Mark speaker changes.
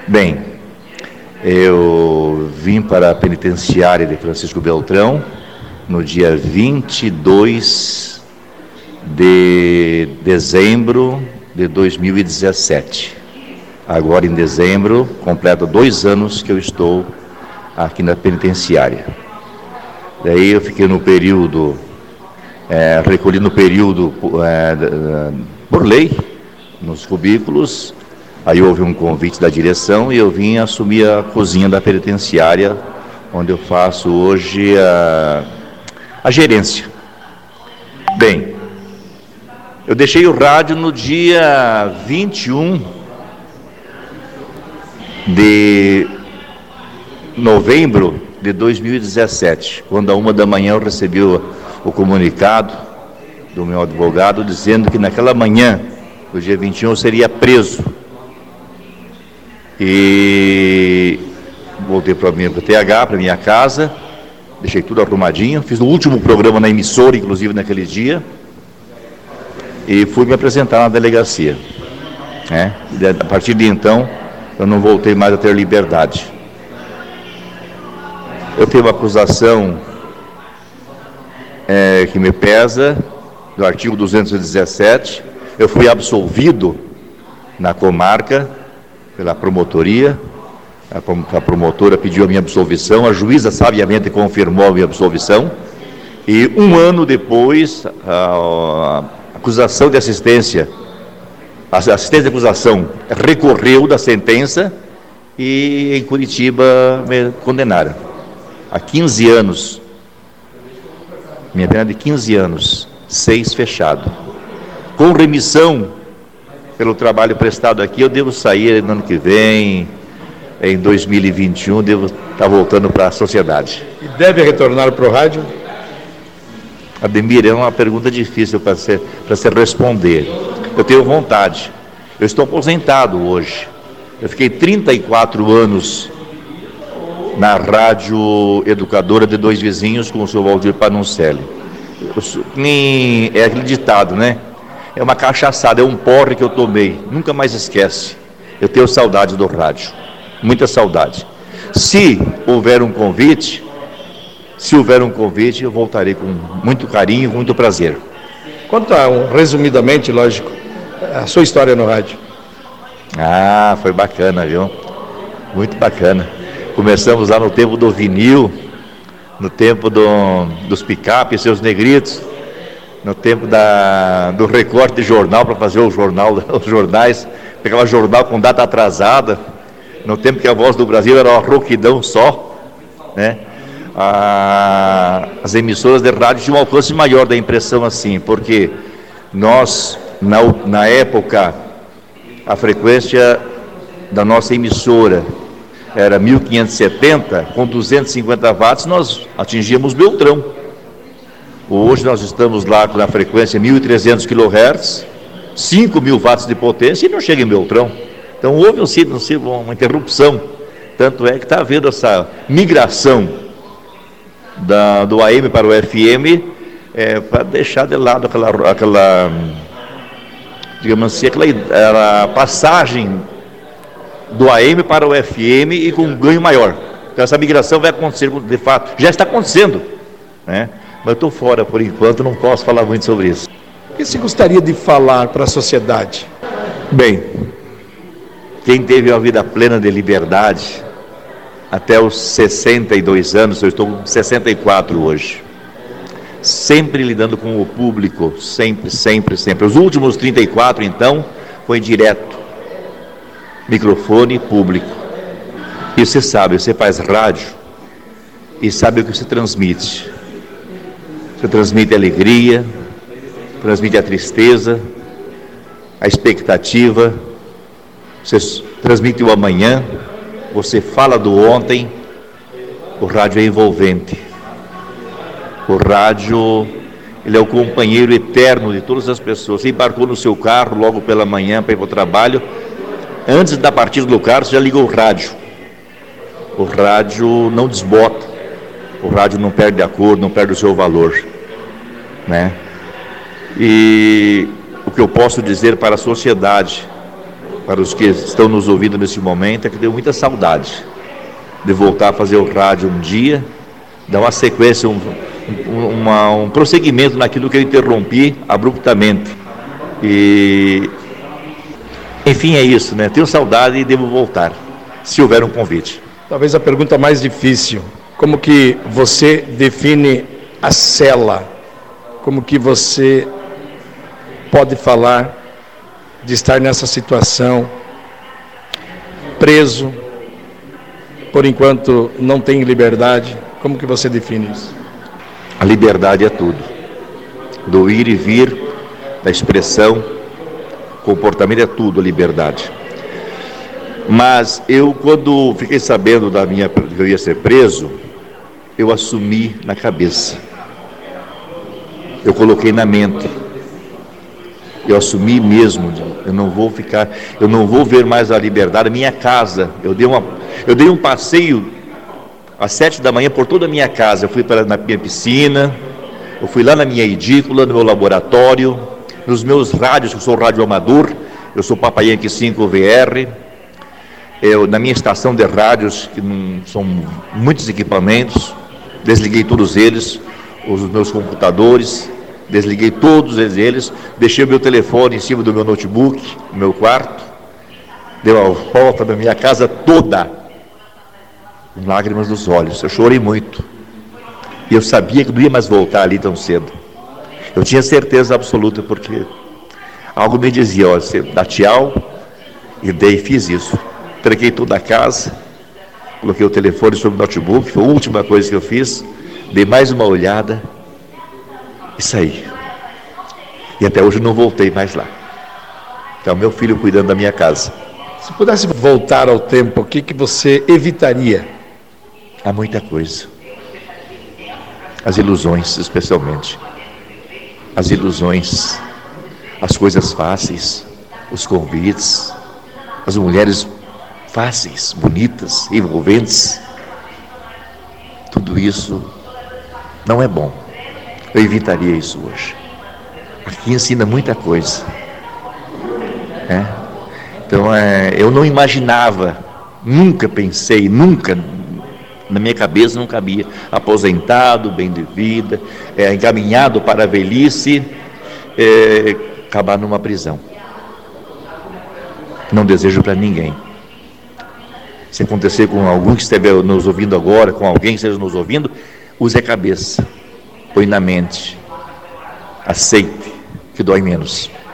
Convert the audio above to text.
Speaker 1: Bem, eu vim para a penitenciária de Francisco Beltrão no dia 22 de dezembro de 2017. Agora em dezembro, completo 2 anos que eu estou aqui na penitenciária. Daí eu fiquei no período, recolhi no período por lei, nos cubículos. Aí houve um convite da direção e eu vim assumir a cozinha da penitenciária, onde eu faço hoje a gerência. Bem, eu deixei o rádio no dia 21 de novembro de 2017, quando à 1 da manhã eu recebi o comunicado do meu advogado dizendo que naquela manhã, do dia 21, eu seria preso. E voltei para o TH, para minha casa, deixei tudo arrumadinho, fiz o último programa na emissora, inclusive naquele dia, e fui me apresentar na delegacia. E a partir de então, eu não voltei mais a ter liberdade. Eu tenho uma acusação que me pesa, do artigo 217, eu fui absolvido na comarca, pela promotoria, a promotora pediu a minha absolvição, a juíza sabiamente confirmou a minha absolvição, e 1 ano depois, a acusação de assistência, a assistência de acusação recorreu da sentença e em Curitiba me condenaram a 15 anos, minha pena de 15 anos, 6 fechado, com remissão pelo trabalho prestado aqui. Eu devo sair no ano que vem, em 2021, devo estar voltando para a sociedade.
Speaker 2: E deve retornar para o rádio?
Speaker 1: Ademir, é uma pergunta difícil para se responder. Eu tenho vontade. Eu estou aposentado hoje. Eu fiquei 34 anos na Rádio Educadora de Dois Vizinhos com o senhor Valdir Panuncelli. É aquele ditado, né? É uma cachaçada, é um porre que eu tomei, nunca mais esquece. Eu tenho saudade do rádio, muita saudade. Se houver um convite, eu voltarei com muito carinho, com muito prazer.
Speaker 2: Conta, resumidamente, lógico, a sua história no rádio.
Speaker 1: Foi bacana, viu? Muito bacana. Começamos lá no tempo do vinil, no tempo dos picape, seus negritos, no tempo do recorte de jornal para fazer os jornais, pegava jornal com data atrasada, no tempo que a Voz do Brasil era uma rouquidão só, né? As emissoras de rádio tinham um alcance maior da impressão assim, porque nós, na época, a frequência da nossa emissora era 1570, com 250 watts nós atingíamos Beltrão. Hoje nós estamos lá na frequência 1.300 kHz, 5.000 watts de potência e não chega em Beltrão. Então houve uma interrupção. Tanto é que está havendo essa migração do AM para o FM, para deixar de lado aquela digamos assim, aquela passagem do AM para o FM e com um ganho maior. Então essa migração vai acontecer de fato, já está acontecendo, né? Mas eu estou fora por enquanto, não posso falar muito sobre isso.
Speaker 2: O que você gostaria de falar para a sociedade?
Speaker 1: Bem, quem teve uma vida plena de liberdade até os 62 anos, eu estou com 64 hoje, sempre lidando com o público, sempre. Os últimos 34, então, foi direto, microfone público. E você sabe, você faz rádio e sabe o que você transmite. Você transmite a alegria, transmite a tristeza, a expectativa, você transmite o amanhã, você fala do ontem. O rádio é envolvente. O rádio, ele é o companheiro eterno de todas as pessoas. Você embarcou no seu carro logo pela manhã para ir para o trabalho, antes da partida do carro você já ligou o rádio. O rádio não desbota. O rádio não perde a cor, não perde o seu valor, né? E o que eu posso dizer para a sociedade para os que estão nos ouvindo nesse momento, é que deu muita saudade de voltar a fazer o rádio um dia, dar uma sequência, um prosseguimento naquilo que eu interrompi abruptamente. E, enfim, é isso, né? Tenho saudade e devo voltar, se houver um convite.
Speaker 2: Talvez a pergunta mais difícil: como que você define a cela? Como que você pode falar de estar nessa situação, preso, por enquanto não tem liberdade? Como que você define isso?
Speaker 1: A liberdade é tudo. Do ir e vir, da expressão, comportamento é tudo, a liberdade. Mas eu, quando fiquei sabendo que eu ia ser preso, eu assumi na cabeça. Eu coloquei na mente. Eu assumi mesmo, eu não vou ver mais a liberdade. A minha casa, eu dei um passeio às 7 da manhã por toda a minha casa. Eu fui na minha piscina, eu fui lá na minha edícula, no meu laboratório, nos meus rádios, eu sou rádio amador, eu sou Papai Yankee 5 VR, na minha estação de rádios, que são muitos equipamentos, desliguei todos eles, os meus computadores, desliguei todos eles, deixei o meu telefone em cima do meu notebook, no meu quarto, dei uma volta na minha casa toda, com lágrimas nos olhos. Eu chorei muito, e eu sabia que não ia mais voltar ali tão cedo. Eu tinha certeza absoluta, porque algo me dizia: ó, você dá tchau, e fiz isso. Tranquei toda a casa, coloquei o telefone sobre o notebook, foi a última coisa que eu fiz, dei mais uma olhada, e saí. E até hoje não voltei mais lá. Então, meu filho cuidando da minha casa.
Speaker 2: Se pudesse voltar ao tempo, o que você evitaria?
Speaker 1: Há muita coisa. As ilusões, especialmente. As ilusões, as coisas fáceis, os convites, as mulheres fáceis, bonitas, envolventes. Tudo isso não é bom. Eu evitaria isso hoje. Aqui ensina muita coisa. Então, eu não imaginava, nunca pensei, na minha cabeça não cabia, aposentado, bem de vida, encaminhado para a velhice, acabar numa prisão. Não desejo para ninguém. Se acontecer com algum que esteja nos ouvindo agora, com alguém que esteja nos ouvindo, use a cabeça. Põe na mente, aceite, que dói menos.